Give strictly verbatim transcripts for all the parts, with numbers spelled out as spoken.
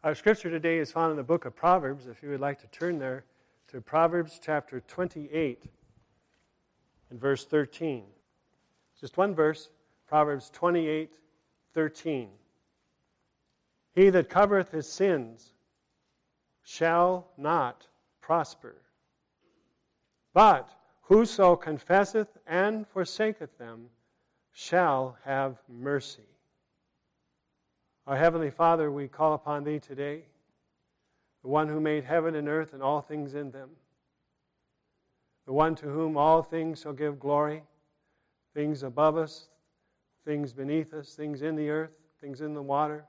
Our scripture today is found in the book of Proverbs. If you would like to turn there to Proverbs chapter twenty-eight and verse thirteen. Just one verse, Proverbs twenty-eight, thirteen. He that covereth his sins shall not prosper, but whoso confesseth and forsaketh them shall have mercy. Our Heavenly Father, we call upon Thee today, the one who made heaven and earth and all things in them, the one to whom all things shall give glory, things above us, things beneath us, things in the earth, things in the water.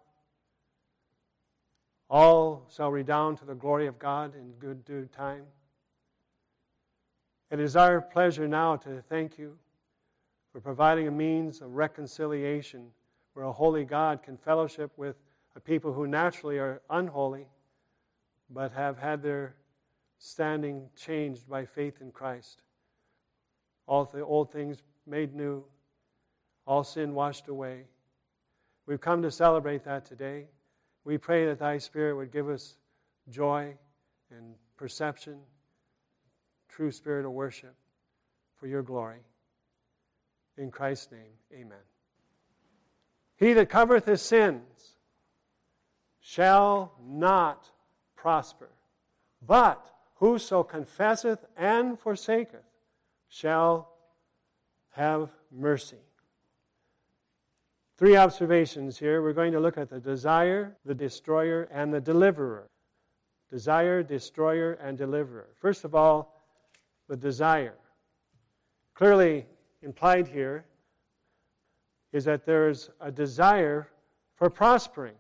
All shall redound to the glory of God in good due time. It is our pleasure now to thank You for providing a means of reconciliation where a holy God can fellowship with a people who naturally are unholy, but have had their standing changed by faith in Christ. All the old things made new, all sin washed away. We've come to celebrate that today. We pray that Thy Spirit would give us joy and perception, true spirit of worship for Your glory. In Christ's name, amen. He that covereth his sins shall not prosper, but whoso confesseth and forsaketh shall have mercy. Three observations here. We're going to look at the desire, the destroyer, and the deliverer. Desire, destroyer, and deliverer. First of all, the desire. Clearly implied here is that there is a desire for prospering.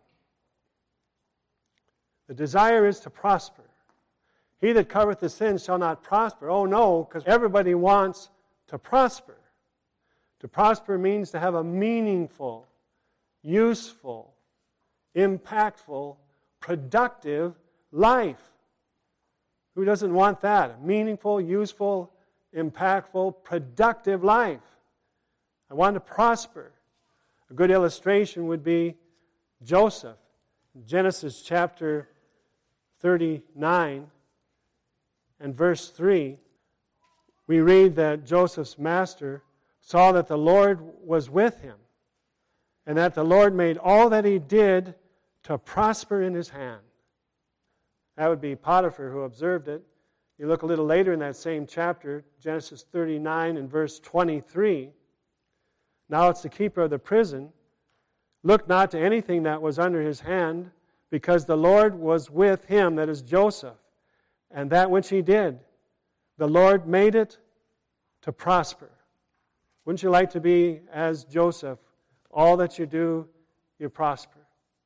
The desire is to prosper. He that covereth his sins shall not prosper. Oh no, because everybody wants to prosper. To prosper means to have a meaningful, useful, impactful, productive life. Who doesn't want that? A meaningful, useful, impactful, productive life. I want to prosper. A good illustration would be Joseph. In Genesis chapter thirty-nine and verse three, we read that Joseph's master saw that the Lord was with him, and that the Lord made all that he did to prosper in his hand. That would be Potiphar who observed it. You look a little later in that same chapter, Genesis thirty-nine and verse twenty-three. Now it's the keeper of the prison. Look not to anything that was under his hand, because the Lord was with him, that is Joseph. And that which he did, the Lord made it to prosper. Wouldn't you like to be as Joseph? All that you do, you prosper.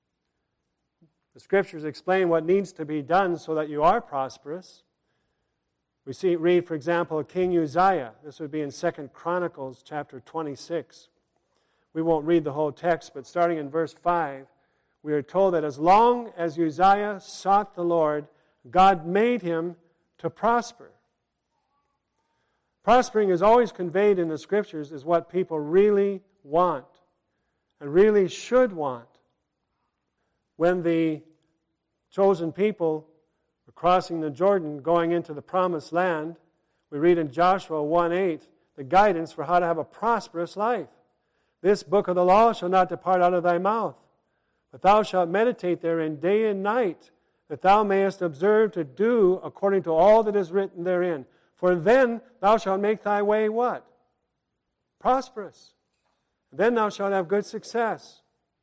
The Scriptures explain what needs to be done so that you are prosperous. We see, read, for example, King Uzziah. This would be in Second Chronicles chapter twenty-six. We won't read the whole text, but starting in verse five, we are told that as long as Uzziah sought the Lord, God made him to prosper. Prospering is always conveyed in the Scriptures as what people really want and really should want. When the chosen people were crossing the Jordan, going into the promised land, we read in Joshua one eight the guidance for how to have a prosperous life. This book of the law shall not depart out of thy mouth, but thou shalt meditate therein day and night, that thou mayest observe to do according to all that is written therein. For then thou shalt make thy way what? Prosperous. Then thou shalt have good success.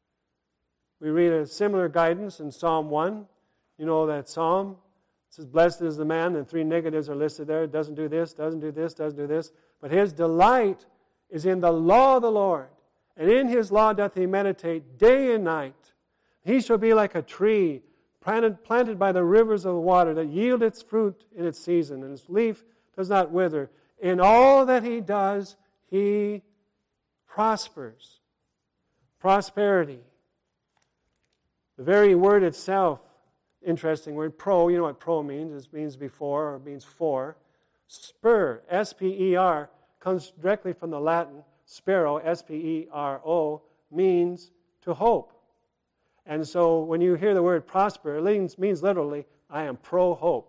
We read a similar guidance in Psalm one. You know that psalm. It says, blessed is the man, and three negatives are listed there. It doesn't do this, doesn't do this, doesn't do this. But his delight is in the law of the Lord, and in his law doth he meditate day and night. He shall be like a tree planted, planted by the rivers of water, that yield its fruit in its season, and its leaf does not wither. In all that he does, he prospers. Prosperity. The very word itself, interesting word, pro, you know what pro means. It means before, or it means for. Spur, S P E R, comes directly from the Latin. Spero, S P E R O, means to hope. And so when you hear the word prosper, it means, means literally, I am pro-hope.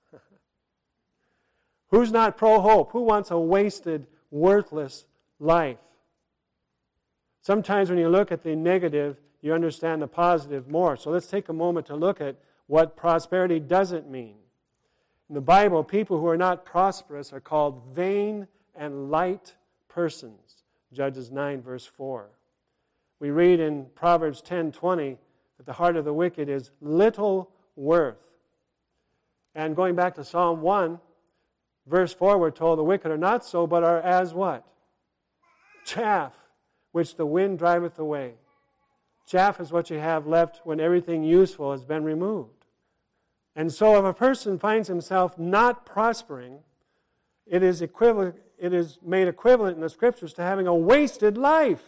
Who's not pro-hope? Who wants a wasted, worthless life? Sometimes when you look at the negative, you understand the positive more. So let's take a moment to look at what prosperity doesn't mean. In the Bible, people who are not prosperous are called vain and light persons. Judges nine, verse four. We read in Proverbs ten twenty that the heart of the wicked is little worth. And going back to Psalm one, verse four, we're told the wicked are not so, but are as what? Chaff, which the wind driveth away. Chaff is what you have left when everything useful has been removed. And so if a person finds himself not prospering, it is equivalent, it is made equivalent in the Scriptures to having a wasted life.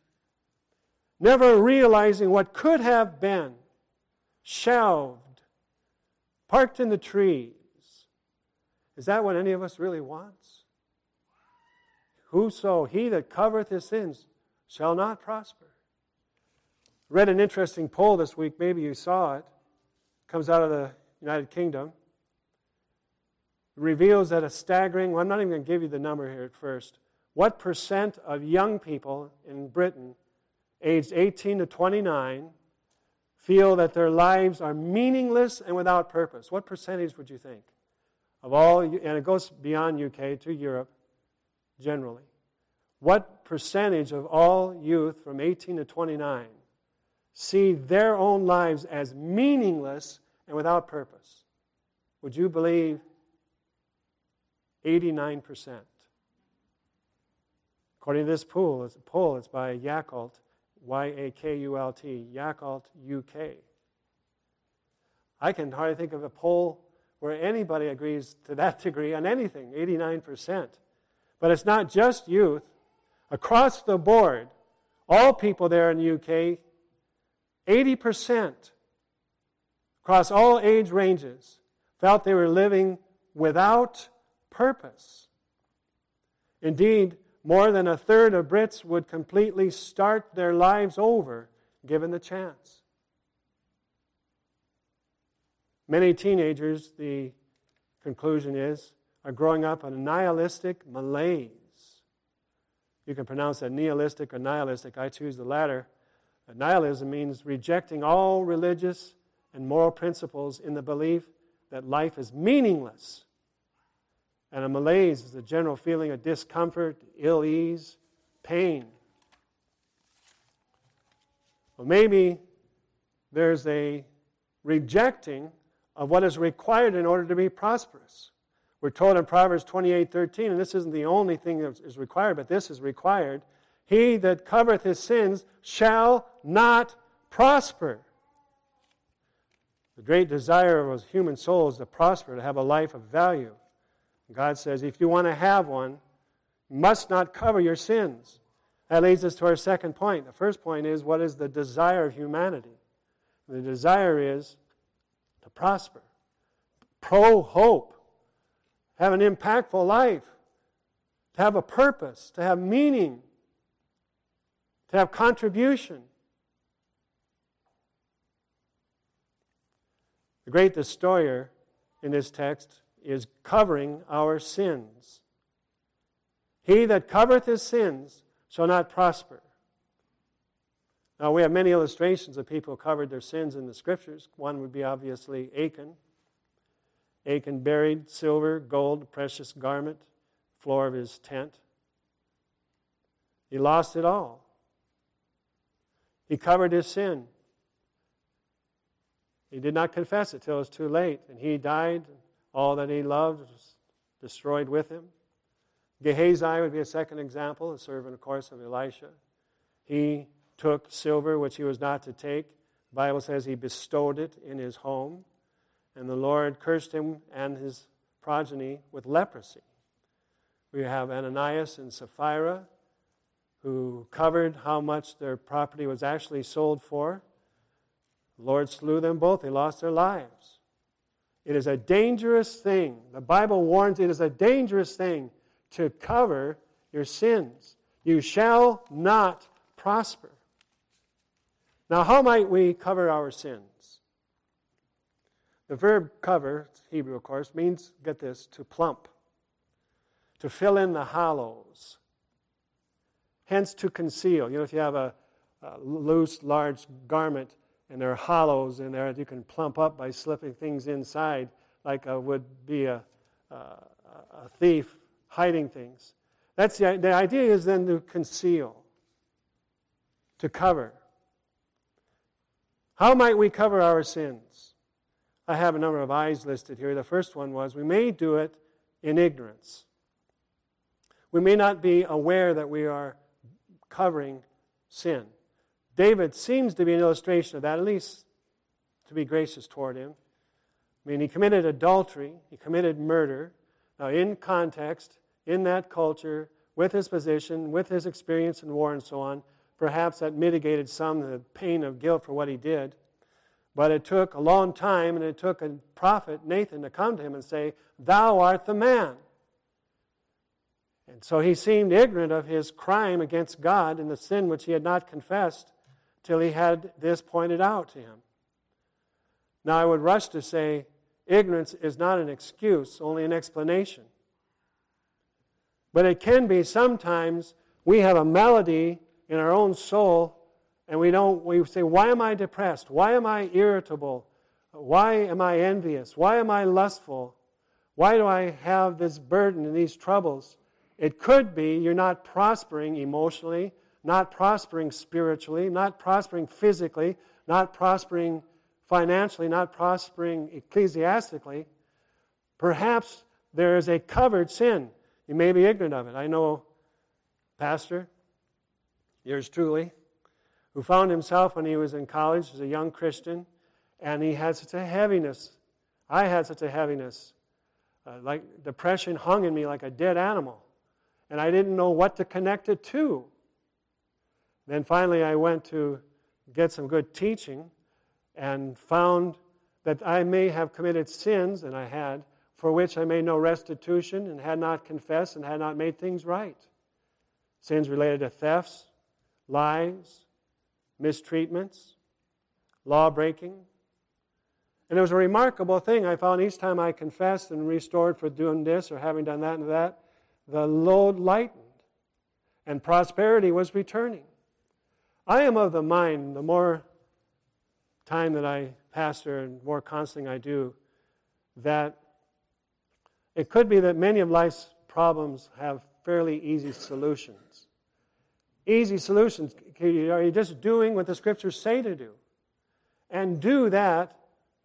Never realizing what could have been, shelved, parked in the trees. Is that what any of us really wants? Whoso, he that covereth his sins, shall not prosper. Read an interesting poll this week, maybe you saw it. It comes out of the United Kingdom. It reveals that a staggering, well, I'm not even going to give you the number here at first. What percent of young people in Britain aged eighteen to twenty-nine feel that their lives are meaningless and without purpose? What percentage would you think? Of all, and it goes beyond U K to Europe generally. What percentage of all youth from eighteen to twenty-nine see their own lives as meaningless and without purpose? Would you believe eighty-nine percent? According to this poll, it's a poll, it's by Yakult, Y A K U L T, Yakult U K. I can hardly think of a poll where anybody agrees to that degree on anything, eighty-nine percent. But it's not just youth. Across the board, all people there in the U K, eighty percent, across all age ranges, felt they were living without purpose. Indeed, more than a third of Brits would completely start their lives over given the chance. Many teenagers, the conclusion is, are growing up in a nihilistic malaise. You can pronounce that nihilistic or nihilistic. I choose the latter. Nihilism means rejecting all religious and moral principles in the belief that life is meaningless. And a malaise is a general feeling of discomfort, ill ease, pain. Well, maybe there's a rejecting of what is required in order to be prosperous. We're told in Proverbs twenty-eight thirteen, and this isn't the only thing that is required, but this is required. He that covereth his sins shall not prosper. The great desire of a human soul is to prosper, to have a life of value. God says, if you want to have one, you must not cover your sins. That leads us to our second point. The first point is, what is the desire of humanity? The desire is to prosper, pro-hope, have an impactful life, to have a purpose, to have meaning, to have contribution. The great destroyer in this text is covering our sins. He that covereth his sins shall not prosper. Now, we have many illustrations of people who covered their sins in the Scriptures. One would be obviously Achan. Achan buried silver, gold, precious garment, floor of his tent. He lost it all. He covered his sin. He did not confess it till it was too late, and he died. All that he loved was destroyed with him. Gehazi would be a second example, a servant, of course, of Elisha. He took silver which he was not to take. The Bible says he bestowed it in his home, and the Lord cursed him and his progeny with leprosy. We have Ananias and Sapphira, who covered how much their property was actually sold for. The Lord slew them both. They lost their lives. It is a dangerous thing. The Bible warns it is a dangerous thing to cover your sins. You shall not prosper. Now, how might we cover our sins? The verb cover, Hebrew of course, means, get this, to plump, to fill in the hollows. Hence, to conceal. You know, if you have a, a loose, large garment and there are hollows in there that you can plump up by slipping things inside, like a, would be a, a, a thief hiding things. That's the, the idea is then to conceal, to cover. How might we cover our sins? I have a number of I's listed here. The first one was, we may do it in ignorance. We may not be aware that we are covering sin. David seems to be an illustration of that, at least to be gracious toward him. I mean, he committed adultery, he committed murder. Now, in context, in that culture, with his position, with his experience in war and so on, perhaps that mitigated some of the pain of guilt for what he did. But it took a long time, and it took a prophet, Nathan, to come to him and say, "Thou art the man." And so he seemed ignorant of his crime against God and the sin which he had not confessed till he had this pointed out to him. Now I would rush to say, ignorance is not an excuse, only an explanation. But it can be sometimes we have a malady in our own soul, and we don't. We say, why am I depressed? Why am I irritable? Why am I envious? Why am I lustful? Why do I have this burden and these troubles? It could be you're not prospering emotionally, not prospering spiritually, not prospering physically, not prospering financially, not prospering ecclesiastically. Perhaps there is a covered sin. You may be ignorant of it. I know a pastor, yours truly, who found himself when he was in college as a young Christian, and he had such a heaviness. I had such a heaviness. Uh, like depression hung in me like a dead animal, and I didn't know what to connect it to. Then finally I went to get some good teaching and found that I may have committed sins, and I had, for which I made no restitution and had not confessed and had not made things right. Sins related to thefts, lies, mistreatments, law-breaking. And it was a remarkable thing. I found each time I confessed and restored for doing this or having done that and that, the load lightened and prosperity was returning. I am of the mind, the more time that I pastor and more counseling I do, that it could be that many of life's problems have fairly easy solutions. Easy solutions. Are you just doing what the Scriptures say to do? And do that.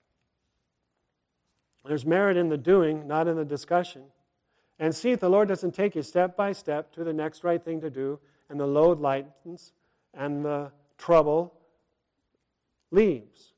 There's merit in the doing, not in the discussion. And see if the Lord doesn't take you step by step to the next right thing to do, and the load lightens, and the trouble leaves.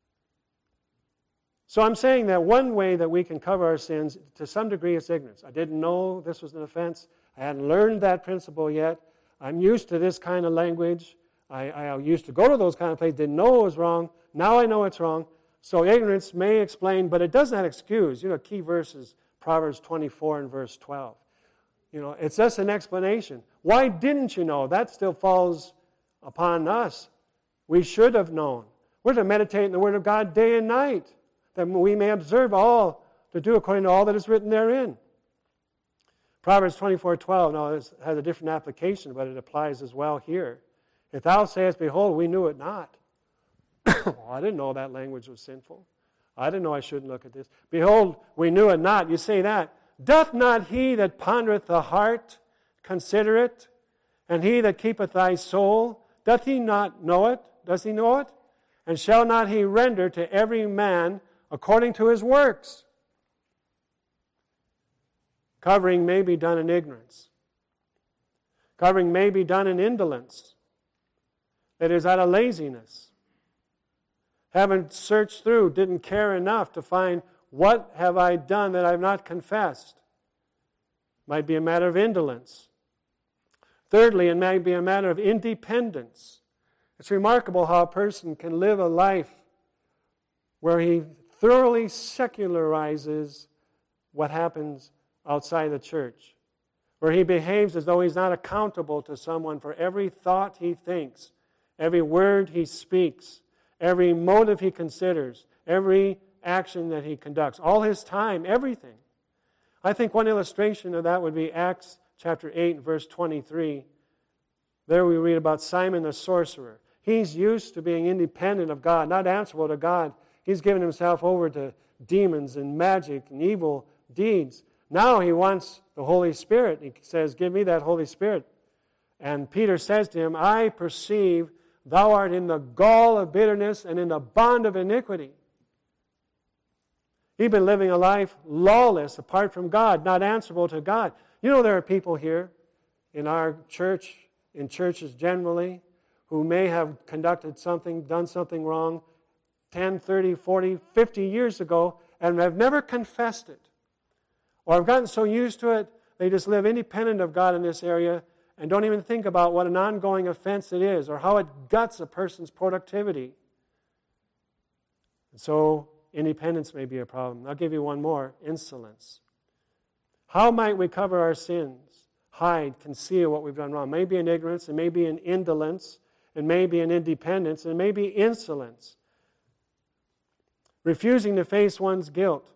So I'm saying that one way that we can cover our sins, to some degree, is ignorance. I didn't know this was an offense. I hadn't learned that principle yet. I'm used to this kind of language. I, I used to go to those kind of places, didn't know it was wrong. Now I know it's wrong. So ignorance may explain, but it does not excuse. You know, key verse is Proverbs twenty-four and verse twelve. You know, it's just an explanation. Why didn't you know? That still falls upon us. We should have known. We're to meditate in the Word of God day and night, that we may observe all to do according to all that is written therein. Proverbs twenty-four twelve, now this has a different application, but it applies as well here. If thou sayest, behold, we knew it not. Well, I didn't know that language was sinful. I didn't know I shouldn't look at this. Behold, we knew it not. You say that. Doth not he that pondereth the heart consider it? And he that keepeth thy soul, doth he not know it? Does he know it? And shall not he render to every man according to his works? Covering may be done in ignorance. Covering may be done in indolence. That is, out of laziness. Haven't searched through, didn't care enough to find what have I done that I have not confessed. Might be a matter of indolence. Thirdly, it may be a matter of independence. It's remarkable how a person can live a life where he thoroughly secularizes what happens outside the church, where he behaves as though he's not accountable to someone for every thought he thinks, every word he speaks, every motive he considers, every action that he conducts, all his time, everything. I think one illustration of that would be Acts chapter eight, verse twenty-three. There we read about Simon the sorcerer. He's used to being independent of God, not answerable to God. He's given himself over to demons and magic and evil deeds. Now he wants the Holy Spirit. He says, give me that Holy Spirit. And Peter says to him, I perceive thou art in the gall of bitterness and in the bond of iniquity. He'd been living a life lawless, apart from God, not answerable to God. You know, there are people here in our church, in churches generally, who may have conducted something, done something wrong ten, thirty, forty, fifty years ago and have never confessed it. Or have gotten so used to it, they just live independent of God in this area and don't even think about what an ongoing offense it is or how it guts a person's productivity. And so, independence may be a problem. I'll give you one more, insolence. How might we cover our sins? Hide, conceal what we've done wrong. Maybe in ignorance, it may be in indolence, it may be in independence, it may be insolence. Refusing to face one's guilt.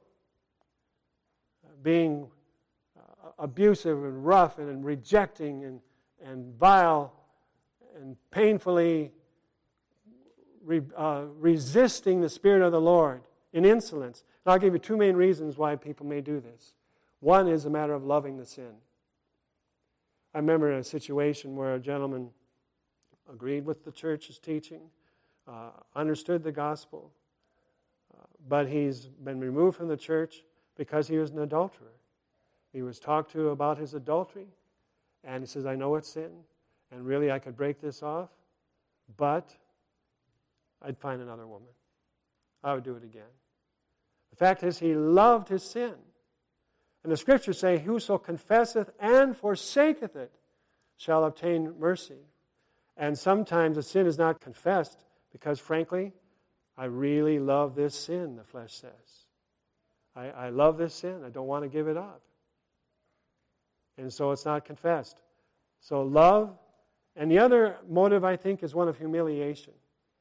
Being abusive and rough and rejecting and, and vile and painfully re, uh, resisting the Spirit of the Lord in insolence. And I'll give you two main reasons why people may do this. One is a matter of loving the sin. I remember a situation where a gentleman agreed with the church's teaching, uh, understood the gospel, uh, but he's been removed from the church because he was an adulterer. He was talked to about his adultery, and he says, I know it's sin, and really I could break this off, but I'd find another woman. I would do it again. The fact is, he loved his sin. And the Scriptures say, whoso confesseth and forsaketh it shall obtain mercy. And sometimes a sin is not confessed because, frankly, I really love this sin, the flesh says. I, I love this sin. I don't want to give it up. And so it's not confessed. So love, and the other motive, I think, is one of humiliation.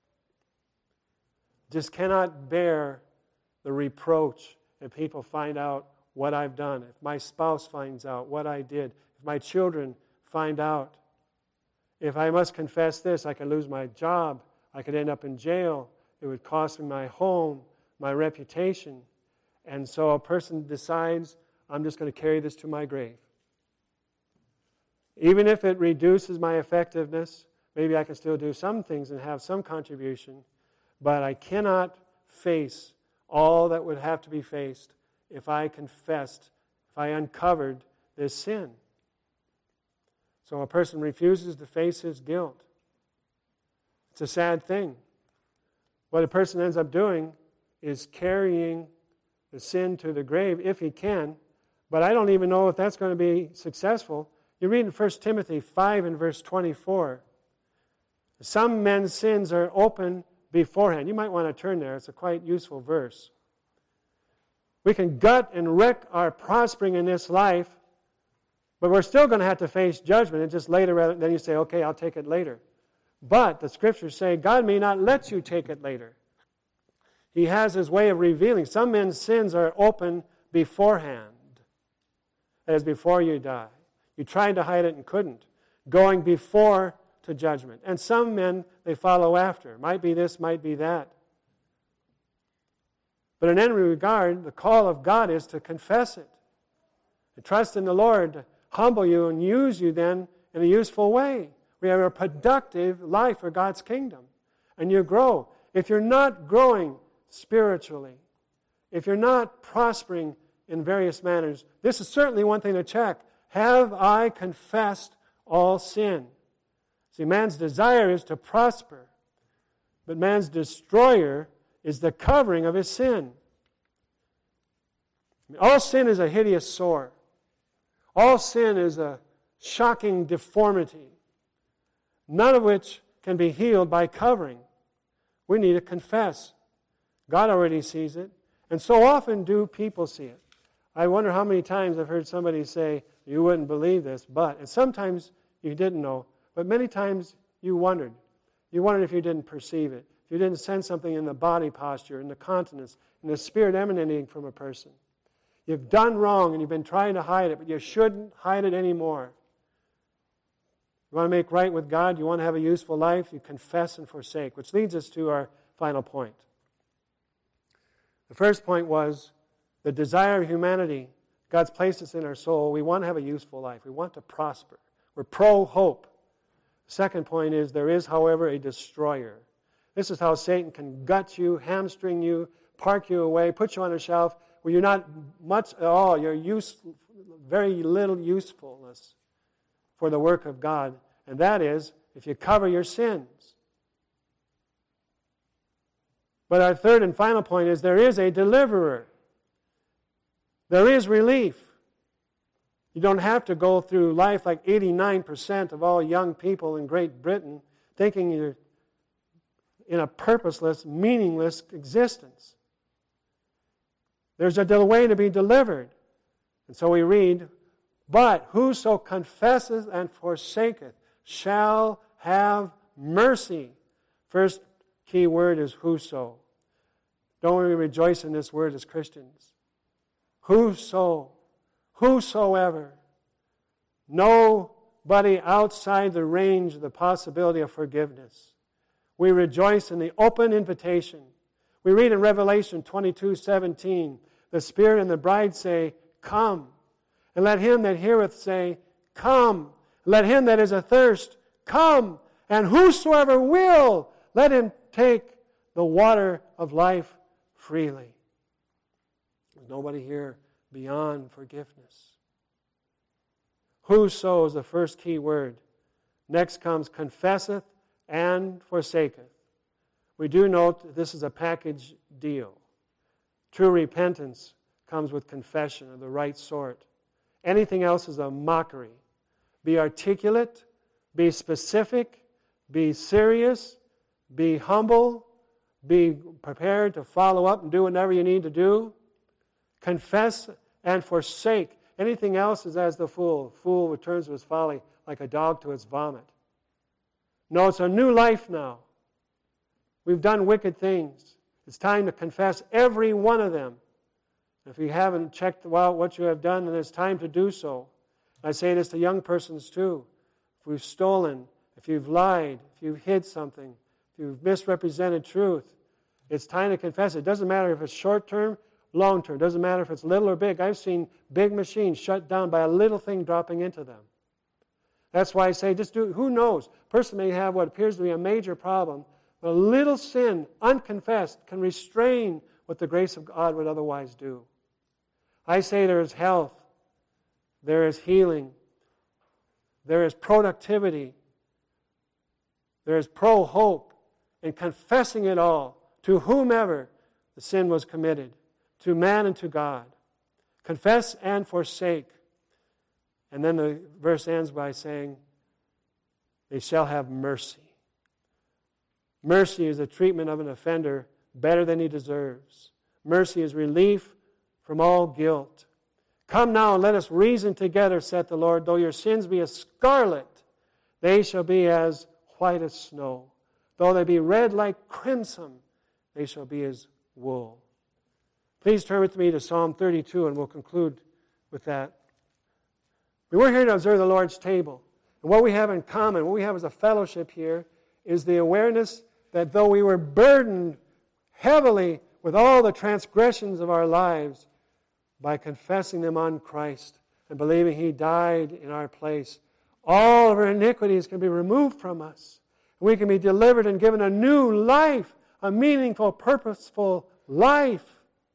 Just cannot bear the reproach if people find out what I've done, if my spouse finds out what I did, if my children find out. If I must confess this, I could lose my job, I could end up in jail, it would cost me my home, my reputation. And so a person decides, I'm just going to carry this to my grave. Even if it reduces my effectiveness, maybe I can still do some things and have some contribution, but I cannot face all that would have to be faced if I confessed, if I uncovered this sin. So a person refuses to face his guilt. It's a sad thing. What a person ends up doing is carrying the sin to the grave, if he can, but I don't even know if that's going to be successful. You read in First Timothy five and verse twenty-four. Some men's sins are open beforehand. You might want to turn there. It's a quite useful verse. We can gut and wreck our prospering in this life, but we're still going to have to face judgment. And just later, rather, then you say, okay, I'll take it later. But the Scriptures say God may not let you take it later. He has His way of revealing. Some men's sins are open beforehand. That is, before you die. You tried to hide it and couldn't. Going before to judgment. And some men, they follow after. Might be this, might be that. But in any regard, the call of God is to confess it. To trust in the Lord, to humble you and use you then in a useful way. We have a productive life for God's kingdom. And you grow. If you're not growing spiritually, if you're not prospering in various manners, this is certainly one thing to check. Have I confessed all sin? See, man's desire is to prosper, but man's destroyer is the covering of his sin. All sin is a hideous sore. All sin is a shocking deformity, none of which can be healed by covering. We need to confess. God already sees it, and so often do people see it. I wonder how many times I've heard somebody say, you wouldn't believe this, but, and sometimes you didn't know, but many times you wondered. You wondered if you didn't perceive it. If you didn't sense something in the body posture, in the countenance, in the spirit emanating from a person. You've done wrong and you've been trying to hide it, but you shouldn't hide it anymore. You want to make right with God? You want to have a useful life? You confess and forsake, which leads us to our final point. The first point was the desire of humanity. God's placed us in our soul. We want to have a useful life. We want to prosper. We're pro-hope. The second point is there is, however, a destroyer. This is how Satan can gut you, hamstring you, park you away, put you on a shelf where you're not much at all. You're use, very little usefulness for the work of God. And that is if you cover your sins. But our third and final point is there is a deliverer. There is relief. You don't have to go through life like eighty-nine percent of all young people in Great Britain thinking you're in a purposeless, meaningless existence. There's a way to be delivered. And so we read, but whoso confesses and forsaketh shall have mercy. First key word is whoso. Don't we rejoice in this word as Christians? Whoso, whosoever, nobody outside the range of the possibility of forgiveness. We rejoice in the open invitation. We read in Revelation twenty-two seventeen, the Spirit and the bride say, come. And let him that heareth say, come. Let him that is athirst, come. And whosoever will, let him take the water of life freely. There's nobody here beyond forgiveness. Whoso is the first key word. Next comes confesseth and forsaketh. We do note that this is a package deal. True repentance comes with confession of the right sort. Anything else is a mockery. Be articulate, be specific, be serious, be humble, be prepared to follow up and do whatever you need to do. Confess and forsake. Anything else is as the fool. Fool returns to his folly like a dog to its vomit. No, it's a new life now. We've done wicked things. It's time to confess every one of them. If you haven't checked out what you have done, then it's time to do so. I say this to young persons too. If we've stolen, if you've lied, if you've hid something, if you've misrepresented truth, it's time to confess it. It doesn't matter if it's short-term, long-term. It doesn't matter if it's little or big. I've seen big machines shut down by a little thing dropping into them. That's why I say just do it. Who knows? A person may have what appears to be a major problem, but a little sin, unconfessed, can restrain what the grace of God would otherwise do. I say there is health, there is healing, there is productivity, there is pro-hope in confessing it all to whomever the sin was committed, to man and to God. Confess and forsake. And then the verse ends by saying, they shall have mercy. Mercy is the treatment of an offender better than he deserves. Mercy is relief from all guilt. Come now and let us reason together, saith the Lord. Though your sins be as scarlet, they shall be as white as snow. Though they be red like crimson, they shall be as wool. Please turn with me to Psalm thirty-two, and we'll conclude with that. We're here to observe the Lord's table. And what we have in common, what we have as a fellowship here, is the awareness that though we were burdened heavily with all the transgressions of our lives, by confessing them on Christ and believing He died in our place, all of our iniquities can be removed from us. We can be delivered and given a new life, a meaningful, purposeful life.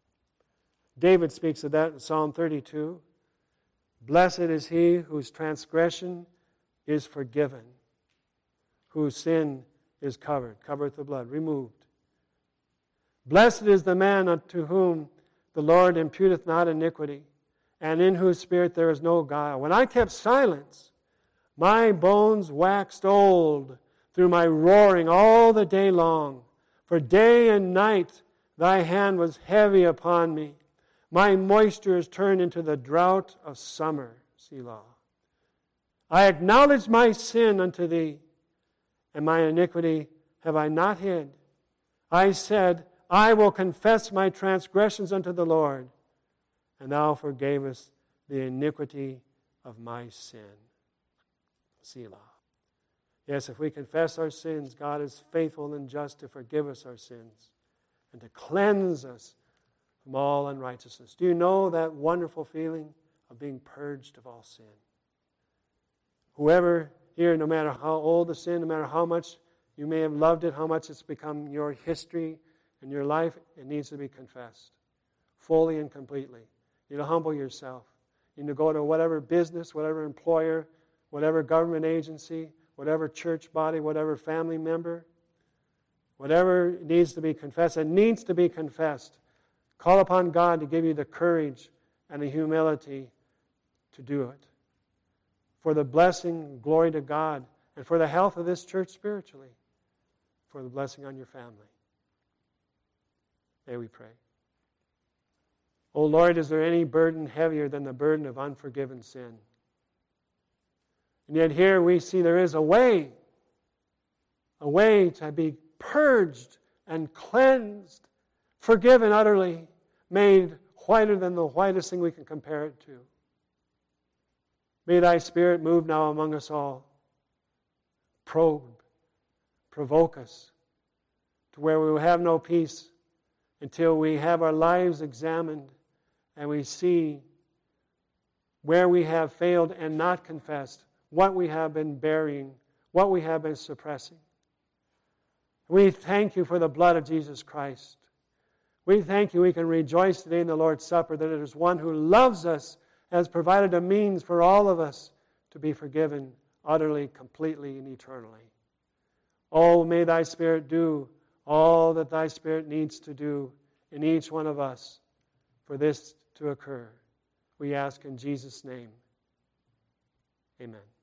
David speaks of that in Psalm thirty-two. Blessed is he whose transgression is forgiven, whose sin is covered, covered with the blood, removed. Blessed is the man unto whom the Lord imputeth not iniquity, and in whose spirit there is no guile. When I kept silence, my bones waxed old through my roaring all the day long. For day and night thy hand was heavy upon me. My moisture is turned into the drought of summer. Selah. I acknowledged my sin unto thee, and my iniquity have I not hid. I said, I will confess my transgressions unto the Lord, and thou forgavest the iniquity of my sin. Selah. Yes, if we confess our sins, God is faithful and just to forgive us our sins and to cleanse us from all unrighteousness. Do you know that wonderful feeling of being purged of all sin? Whoever here, no matter how old the sin, no matter how much you may have loved it, how much it's become your history and your life, it needs to be confessed fully and completely. You need to humble yourself. You need to go to whatever business, whatever employer, whatever government agency, whatever church body, whatever family member, whatever needs to be confessed, it needs to be confessed. Call upon God to give you the courage and the humility to do it. For the blessing, glory to God, and for the health of this church spiritually, for the blessing on your family. May we pray. O Lord, is there any burden heavier than the burden of unforgiven sin? And yet here we see there is a way, a way to be purged and cleansed, forgiven utterly, made whiter than the whitest thing we can compare it to. May thy Spirit move now among us all. Probe, provoke us to where we will have no peace until we have our lives examined and we see where we have failed and not confessed, what we have been burying, what we have been suppressing. We thank you for the blood of Jesus Christ. We thank you we can rejoice today in the Lord's Supper that it is one who loves us, has provided a means for all of us to be forgiven utterly, completely, and eternally. Oh, may thy Spirit do all that thy Spirit needs to do in each one of us for this to occur. We ask in Jesus' name. Amen.